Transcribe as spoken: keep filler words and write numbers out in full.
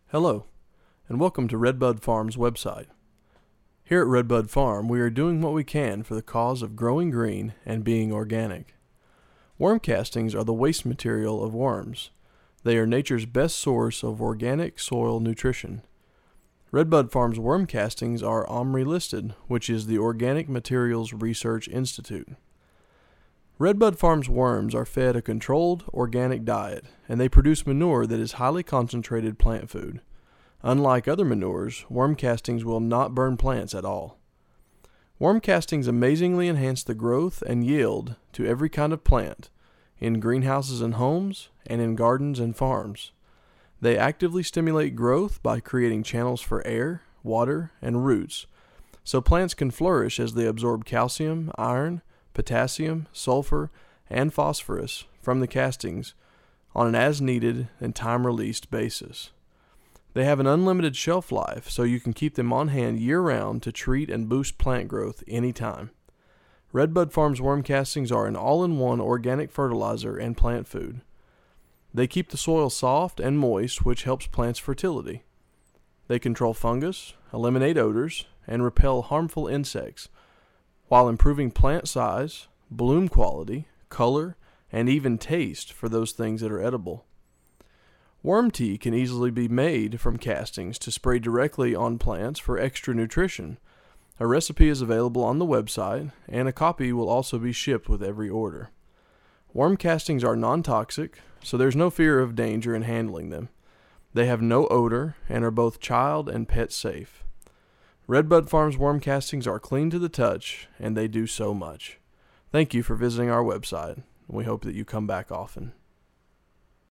Hello, and welcome to Redbud Farm's website. Here at Redbud Farm, we are doing what we can for the cause of growing green and being organic. Worm castings are the waste material of worms. They are nature's best source of organic soil nutrition. Redbud Farm's worm castings are OMRI listed, which is the Organic Materials Research Institute. Redbud Farm's worms are fed a controlled, organic diet, and they produce manure that is highly concentrated plant food. Unlike other manures, worm castings will not burn plants at all. Worm castings amazingly enhance the growth and yield to every kind of plant, in greenhouses and homes, and in gardens and farms. They actively stimulate growth by creating channels for air, water, and roots, so plants can flourish as they absorb calcium, iron, potassium, sulfur, and phosphorus from the castings on an as-needed and time-released basis. They have an unlimited shelf life, so you can keep them on hand year-round to treat and boost plant growth anytime. Redbud Farm's worm castings are an all-in-one organic fertilizer and plant food. They keep the soil soft and moist, which helps plants' fertility. They control fungus, eliminate odors, and repel harmful insects, while improving plant size, bloom quality, color, and even taste for those things that are edible. Worm tea can easily be made from castings to spray directly on plants for extra nutrition. A recipe is available on the website, and a copy will also be shipped with every order. Worm castings are non-toxic, so there's no fear of danger in handling them. They have no odor and are both child and pet safe. Redbud Farm's worm castings are clean to the touch, and they do so much. Thank you for visiting our website. We hope that you come back often.